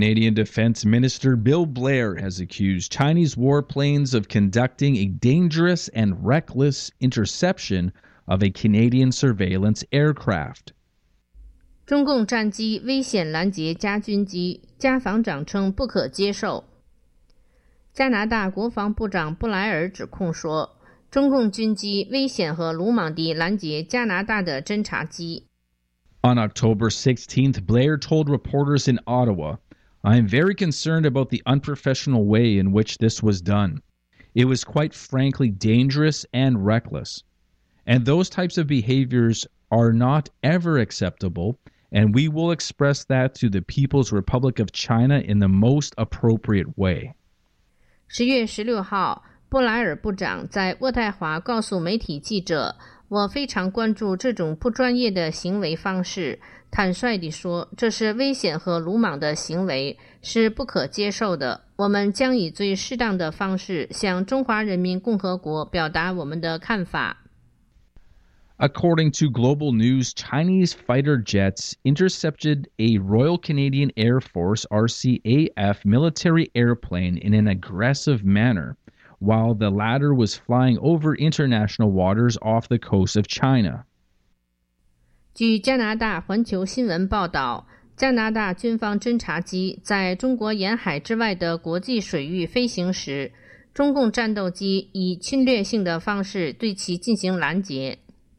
Canadian Defense Minister Bill Blair has accused Chinese warplanes of conducting a dangerous and reckless interception of a Canadian surveillance aircraft. 中共战机危险拦截加军机，加防长称不可接受。加拿大国防部长布莱尔指控说，中共军机危险和鲁莽地拦截加拿大的侦察机。 On October 16th, Blair told reporters in Ottawa, "I am very concerned about the unprofessional way in which this was done. It was quite frankly dangerous and reckless. And those types of behaviors are not ever acceptable, and we will express that to the People's Republic of China in the most appropriate way." 10月16号，布莱尔部长在渥太华告诉媒体记者，我非常关注这种不专业的行为方式，坦率地说，这是危险和鲁莽的行为，是不可接受的。我们将以最适当的方式向中华人民共和国表达我们的看法。 According to Global News, Chinese fighter jets intercepted a Royal Canadian Air Force RCAF military airplane in an aggressive manner, while the latter was flying over international waters off the coast of China. 据加拿大环球新闻报道，加拿大军方侦察机在中国沿海之外的国际水域飞行时，中共战斗机以侵略性的方式对其进行拦截。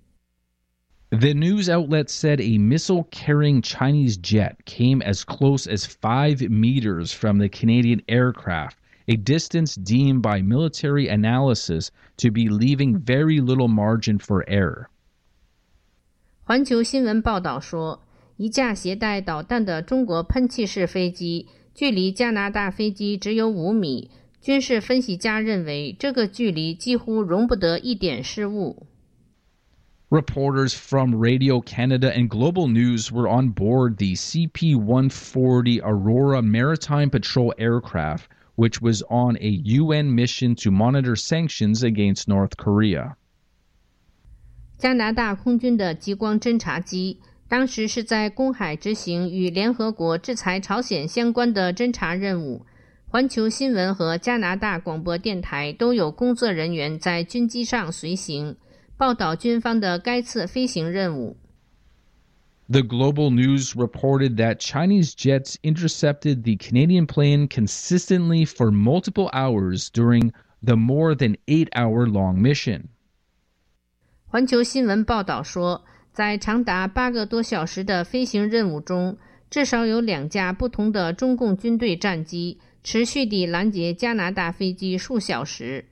The news outlet said a missile-carrying Chinese jet came as close as 5 meters from the Canadian aircraft, a distance deemed by military analysis to be leaving very little margin for error. 环球新闻报道说，一架携带导弹的中国喷气式飞机距离加拿大飞机只有5米，军事分析家认为这个距离几乎容不得一点失误。 Reporters from Radio Canada and Global News were on board the CP-140 Aurora Maritime Patrol aircraft, which was on a UN mission to monitor sanctions against North Korea. 加拿大空军的极光侦察机当时是在公海执行与联合国制裁朝鲜相关的侦察任务。环球新闻和加拿大广播电台都有工作人员在军机上随行，报道军方的该次飞行任务。 The Global News reported that Chinese jets intercepted the Canadian plane consistently for multiple hours during the more than 8-hour-long mission. 环球新闻报道说，在长达8个多小时的飞行任务中，至少有2架不同的中共军队战机持续地拦截加拿大飞机数小时。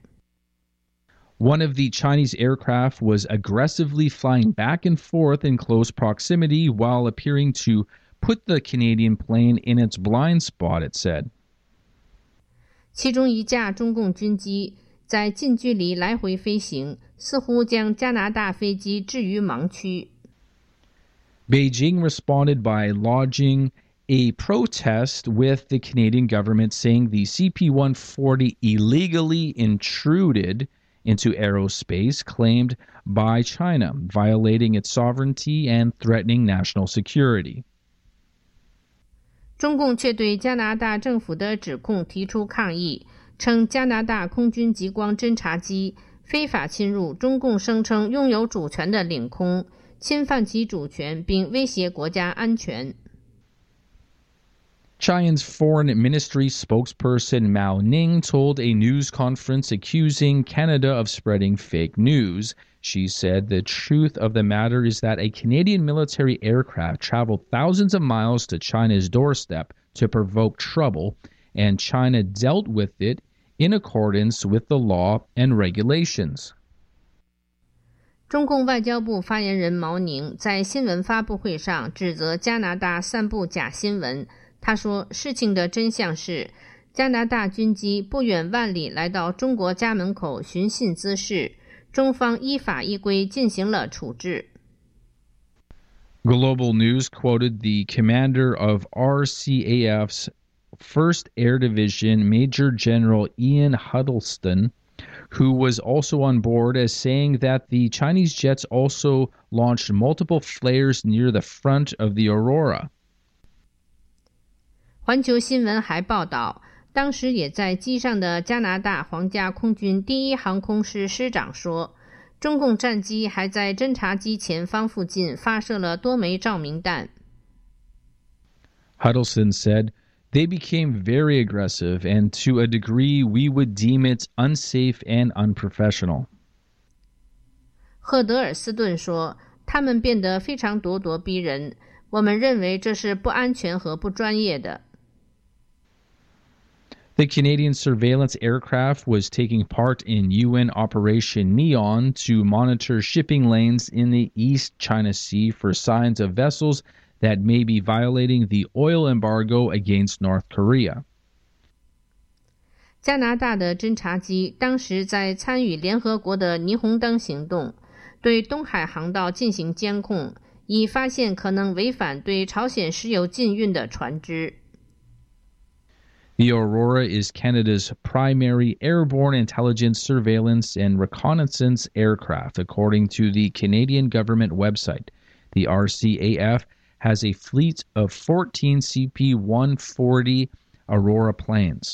One of the Chinese aircraft was aggressively flying back and forth in close proximity while appearing to put the Canadian plane in its blind spot, it said. 其中一架中共军机在近距离来回飞行，似乎将加拿大飞机置于盲区。 Beijing responded by lodging a protest with the Canadian government, saying the CP-140 illegally intruded into aerospace claimed by China, violating its sovereignty and threatening national security. 中共却对加拿大政府的指控提出抗议，称加拿大空军极光侦察机非法侵入中共声称拥有主权的领空，侵犯其主权并威胁国家安全。 China's Foreign Ministry spokesperson Mao Ning told a news conference accusing Canada of spreading fake news. She said the truth of the matter is that a Canadian military aircraft traveled thousands of miles to China's doorstep to provoke trouble, and China dealt with it in accordance with the law and regulations. 中共外交部发言人毛宁在新闻发布会上指责加拿大散布假新闻。他说，事情的真相是，加拿大军机不远万里来到中国家门口寻衅滋事，中方依法依规进行了处置。 Global News quoted the commander of RCAF's 1st Air Division, Major General Ian Huddleston, who was also on board, as saying that the Chinese jets also launched multiple flares near the front of the Aurora. 环球新闻还报道，当时也在机上的加拿大皇家空军第一航空师师长说，中共战机还在侦察机前方附近发射了多枚照明弹。 Huddleston said, "They became very aggressive, and to a degree we would deem it unsafe and unprofessional." 赫德尔斯顿说，他们变得非常咄咄逼人，我们认为这是不安全和不专业的。 The Canadian surveillance aircraft was taking part in UN Operation Neon to monitor shipping lanes in the East China Sea for signs of vessels that may be violating the oil embargo against North Korea. 加拿大的侦察机当时在参与联合国的霓虹灯行动，对东海航道进行监控，以发现可能违反对朝鲜石油禁运的船只。 The Aurora is Canada's primary airborne intelligence, surveillance, and reconnaissance aircraft, according to the Canadian government website. The RCAF has a fleet of 14 CP-140 Aurora planes.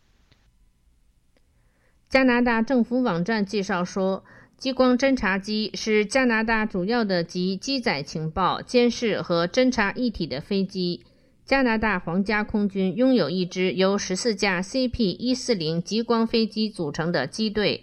加拿大政府网站介绍说，激光侦察机是加拿大主要的集机载情报、监视和侦察一体的飞机。加拿大皇家空军拥有一支由14架 CP-140 极光飞机组成的机队。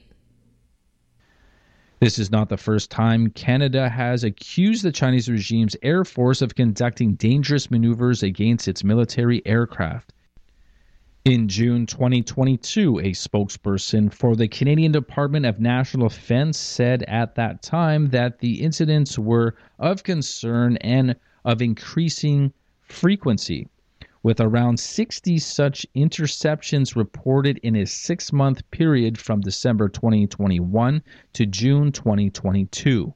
This is not the first time Canada has accused the Chinese regime's Air Force of conducting dangerous maneuvers against its military aircraft. In June 2022, a spokesperson for the Canadian Department of National Defence said at that time that the incidents were of concern and of increasing frequency, with around 60 such interceptions reported in a 6-month period from December 2021 to June 2022.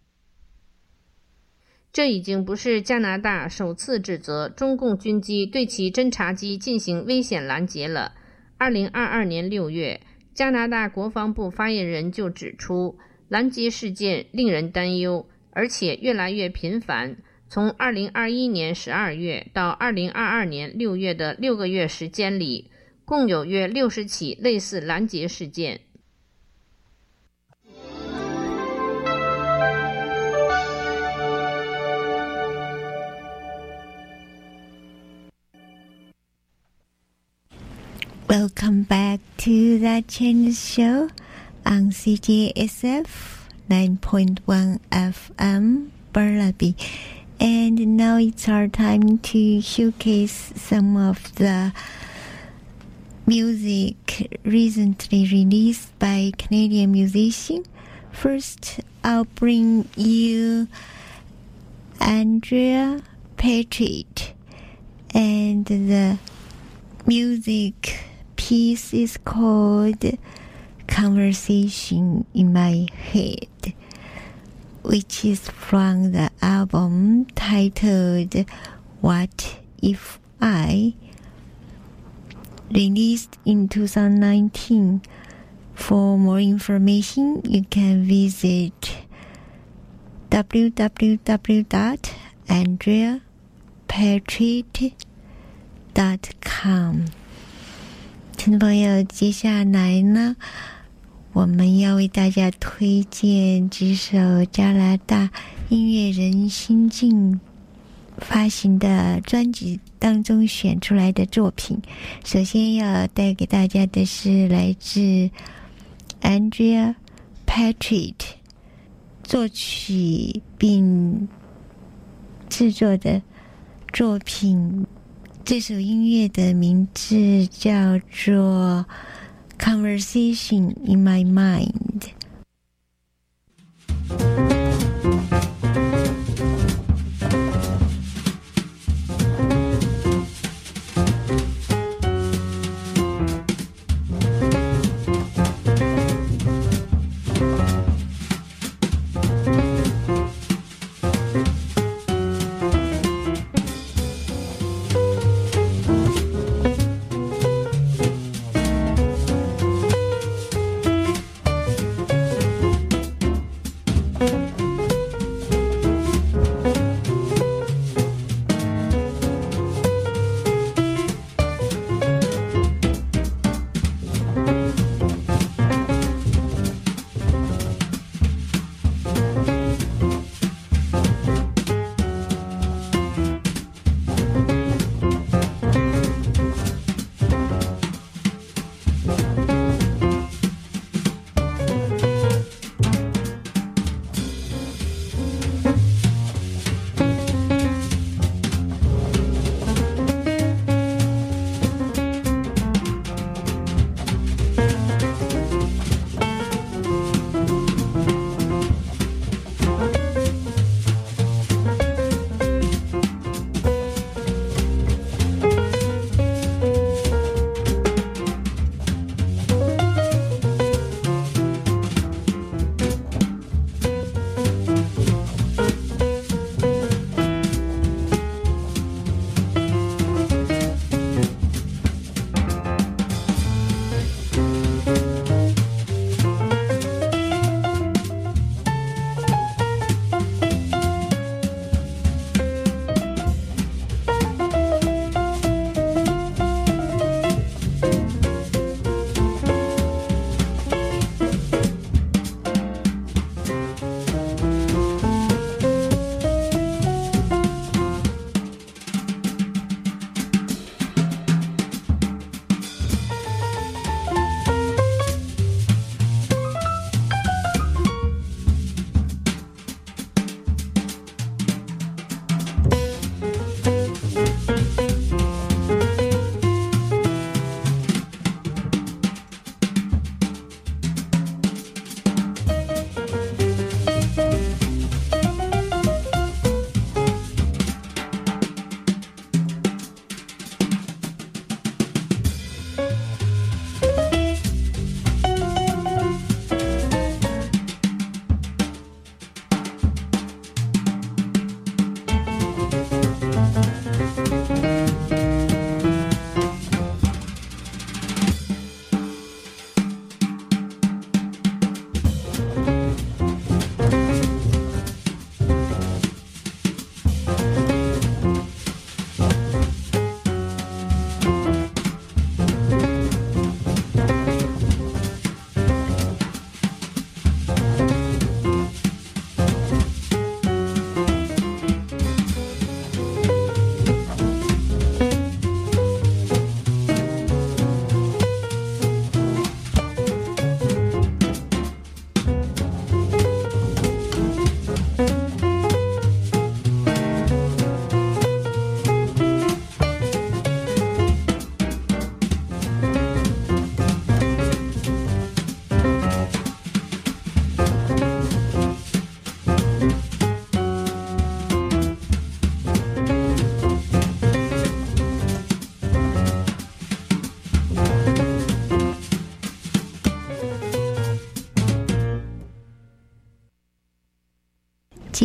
这已经不是加拿大首次指责中共军机对其侦察机进行危险拦截了。2022年6月，加拿大国防部发言人就指出，拦截事件令人担忧，而且越来越频繁。从2021年12月到2022年6月的6个月时间里，共有约60起类似拦截事件。 Welcome back to the Chinese show on CJSF 9.1 FM Burnaby. And now it's our time to showcase some of the music recently released by Canadian musicians. First, I'll bring you Andrea Patrick, and the music piece is called Conversation in My Head, which is from the album titled What If I, released in 2019. For more information, you can visit www.andreapatrick.com。 听众朋友，接下来呢，我们要为大家推荐几首加拿大音乐人新近发行的专辑当中选出来的作品。首先要带给大家的是来自 Andrea Patrick 作曲并制作的作品，这首音乐的名字叫做 Conversation in My Mind。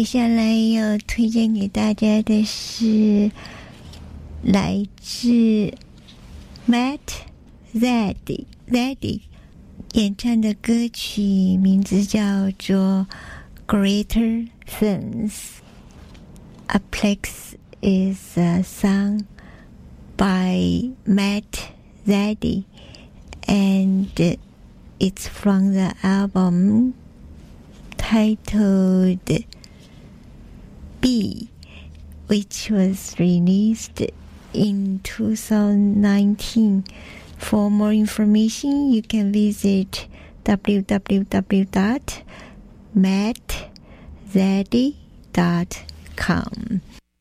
接下来要推荐给大家的是来自 Matt Zaddy 演唱的歌曲，名字叫做 Greater Things。A Plex is a song by Matt Zaddy, and it's from the album titled B, which was released in 2019. For more information, you can visit www.mattzaddy.com.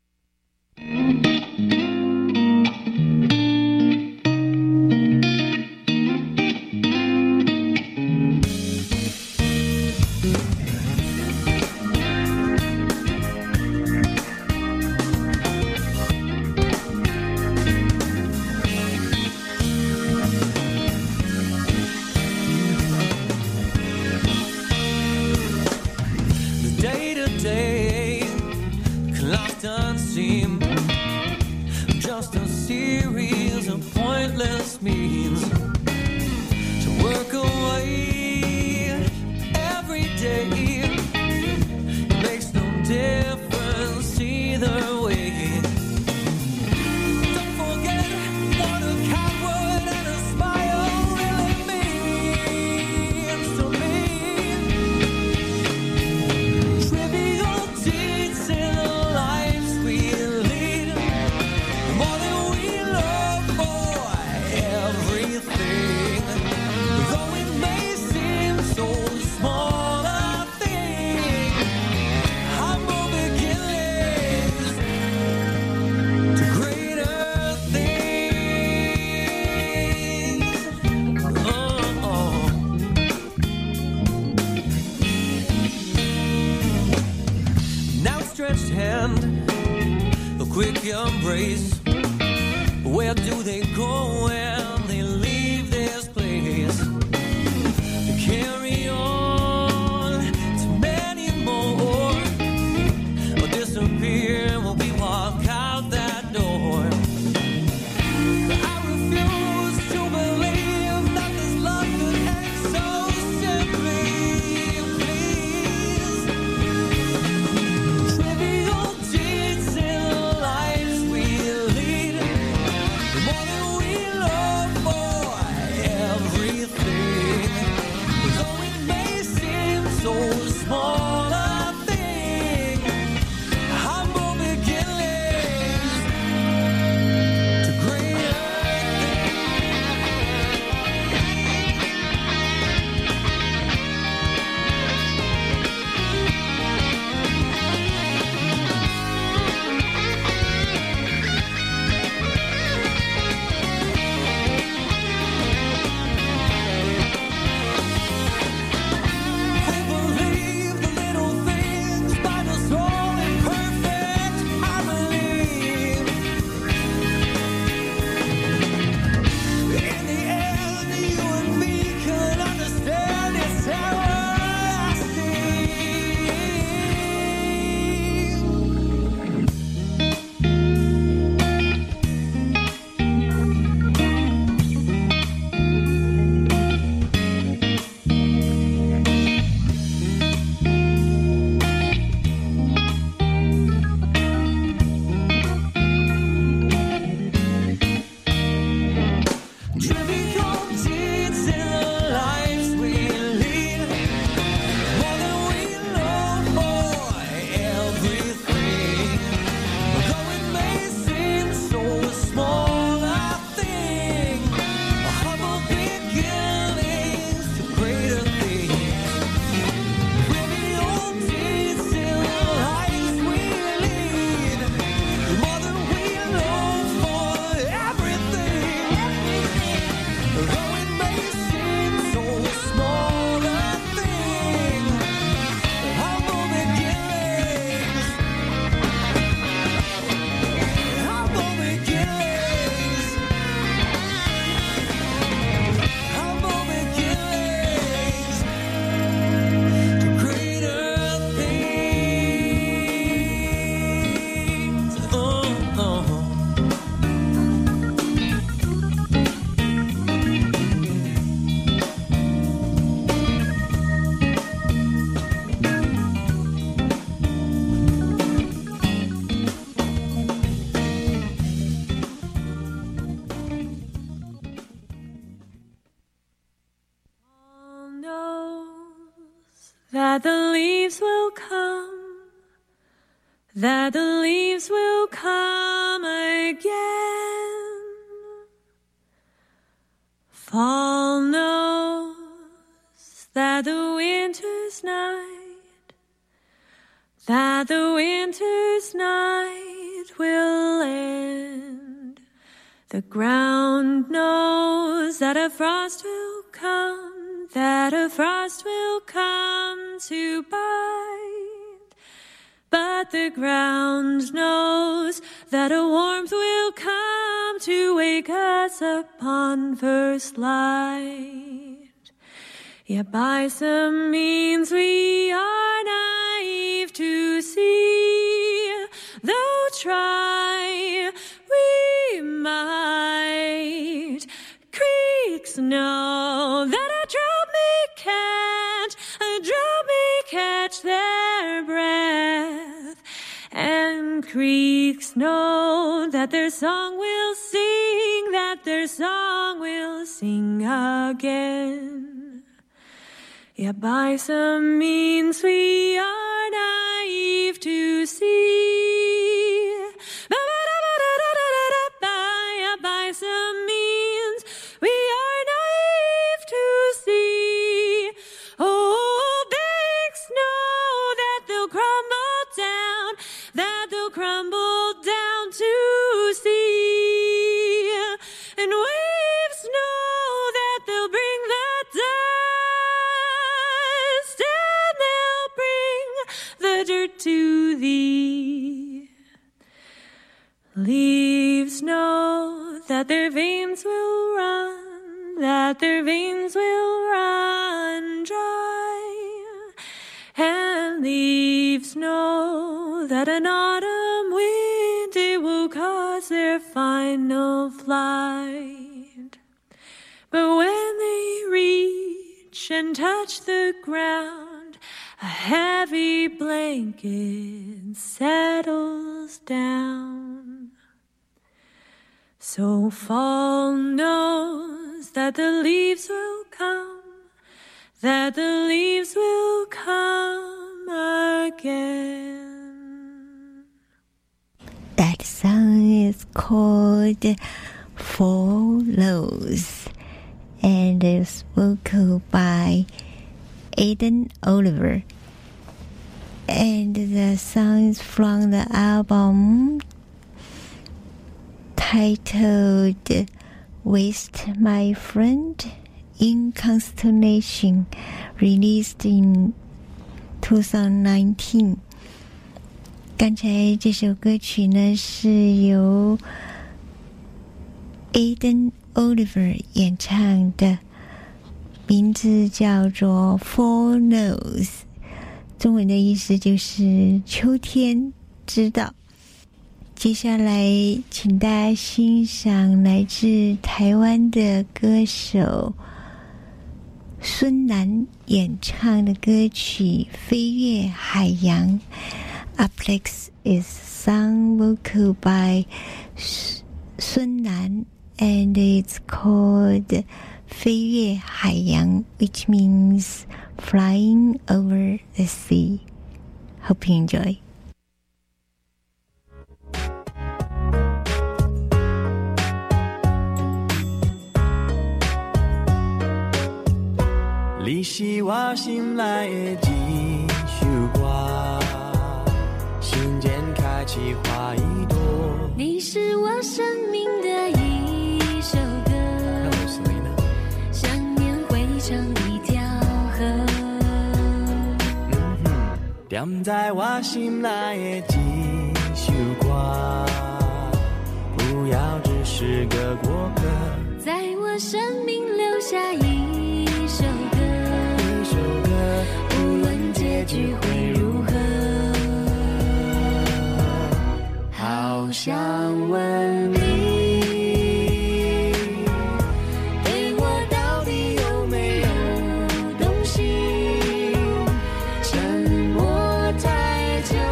Just a series of pointless means to work away every day. It makes no difference either way. Don't forget what a coward and a smile really means to me. Trivial deeds in the lives we lead, more than we love for everything. Though it may seem so small a thing, humble beginnings to greater things. Now stretched hand, a quick embrace. Where do they go when they leave this place? To carry on to many more, or disappear when we walk out that door. I refuse to believe that this love could end so simply, please. Trivial deeds in the lives we lead, more than we love that the leaves will come, that the leaves will come again. Fall knows that the winter's night, that the winter's night will end. The ground knows that a frost will come, that a frost will come to bite. But the ground knows that a warmth will come to wake us upon first light. Yet by some means we are naive to see, though try we might. Creeks know that a drought may catch their breath, and creeks know that their song will sing, that their song will sing again. Yet by some means we are naive to see. By some means we are naive to see. Oh, banks know that they'll crumble down, that they'll crumble down to sea. And waves know that they'll bring the dust, and they'll bring the dirt to thee. Leaves know that their veins will run, that their veins will run dry. And leaves know that an autumn wind, it will cause their final flight. But when they reach and touch the ground, a heavy blanket settles down. So fall knows that the leaves will come, that the leaves will come again. That song is called Fall Knows and is vocal by Aidan Oliver. And the song is from the album titled Waste My Friend in Constellation, released in 2019. 刚才这首歌曲呢是由 Aidan Oliver 演唱的，名字叫做 Fall Knows， 中文的意思就是秋天知道。接下来请大家欣赏来自台湾的歌手孙楠演唱的歌曲《飞越海洋》。Up next is sung vocal by Sun Nan, and it's called 飞越海洋, which means flying over the sea. Hope you enjoy. 你是我心内的一首歌，心间开启花一朵。 你是我生命的一首歌，想念汇成一条河。 踮在我心内的一首歌，不要只是个过客， 在我生命留下一首歌，无论结局会如何，好想问你，对我到底有没有动心？沉默太久，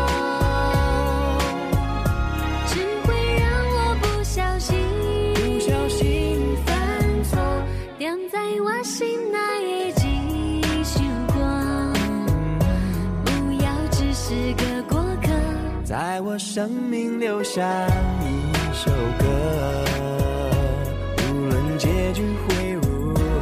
只会让我不小心犯错，踮在我心内的一首歌， 我生命留下一首歌，无论结局会如何。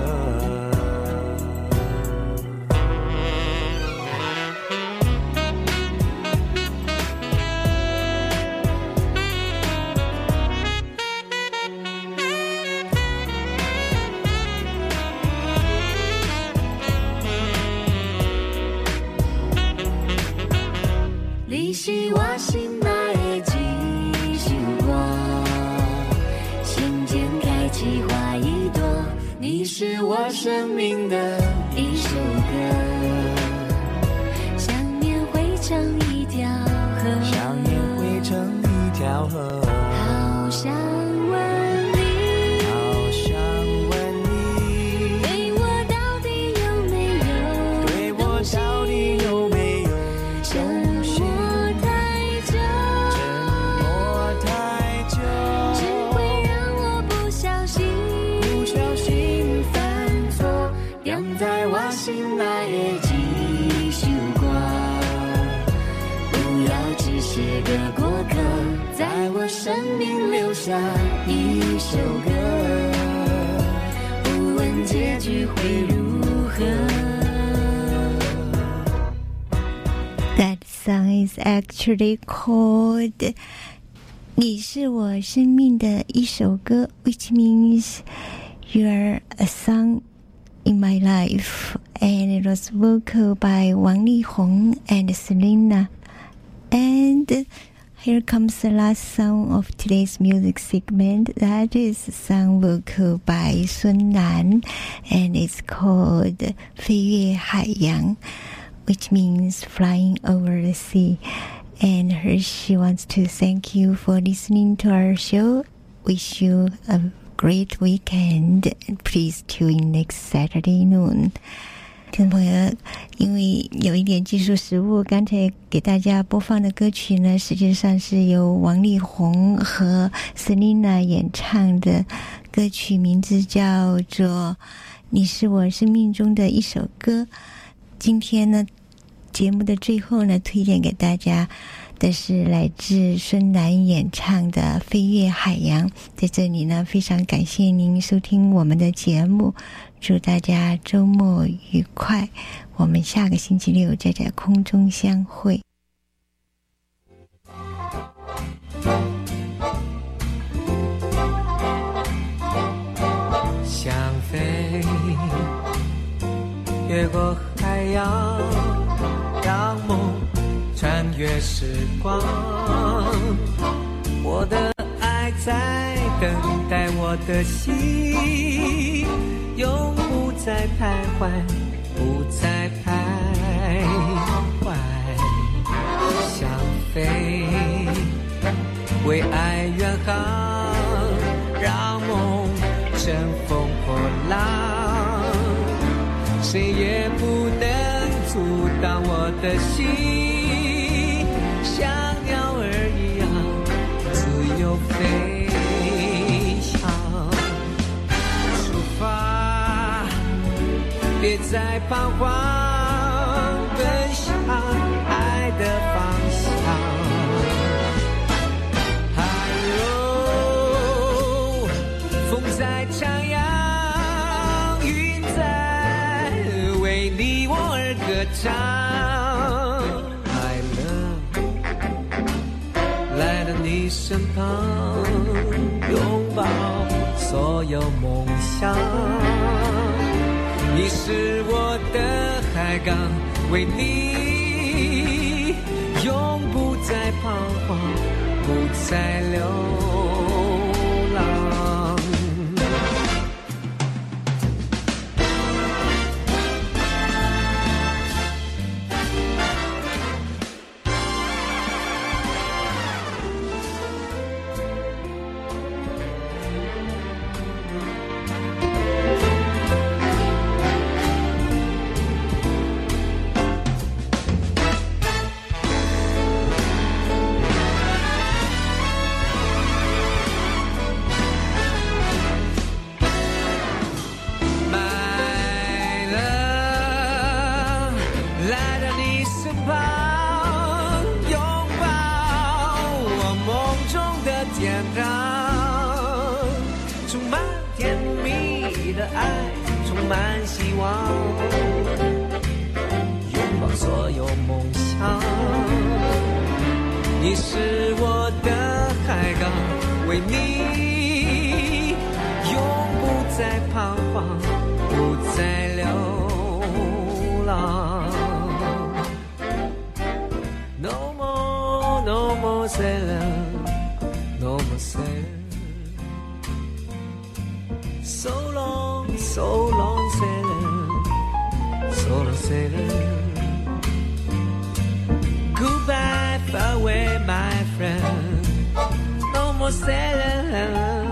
你是我心内的一首歌，心间开启花一朵。你是我生命的一首歌，想念汇成一条河， 想念汇成一条河。 好想问你， 好想问你， 对我到底有没有对我到底有没有沉默太久， 沉默太久， 只会让我不小心犯错， 养在我心内的一首歌，不要只是个过客，在我生命留下一首歌，无论结局会如何。That song is actually called 你是我生命的一首歌 which means you're a song in my life, and it was vocal by Wang Lihong and Selena. And here comes the last song of today's music segment. That is a song vocal by Sun Nan, and it's called 飞越海洋, which means flying over the sea. And she wants to thank you for listening to our show. Wish you a great weekend, and please tune in next Saturday noon. 听众朋友，因为有一点技术失误，刚才给大家播放的歌曲呢，实际上是由王力宏和 Selena 演唱的歌曲，名字叫做《你是我生命中的一首歌》。今天呢，节目的最后呢，推荐给大家的是来自孙楠演唱的《飞越海洋》。在这里呢，非常感谢您收听我们的节目，祝大家周末愉快，我们下个星期六再在空中相会。 想飞越过海洋，让梦穿越时光，我的爱在等待我的心，永不再徘徊，不再徘徊。想飞，为爱远航，让梦乘风破浪，谁也不能阻挡我的心，像鸟儿一样自由飞翔。出发，别再彷徨，奔向爱的方向。海鸥，风在徜徉，云在为你我而歌唱。来了，来到你身旁，拥抱所有梦想。你是我的海港，为你永不再彷徨，不再流浪。来到你身旁，拥抱满希望，拥抱所有梦想。你是我的海港，为你永不再彷徨，不再流浪。No more, no more sailing, no more sailing. So long, so long sailing, so long sailing. Goodbye, farewell, my friend. No more sailing.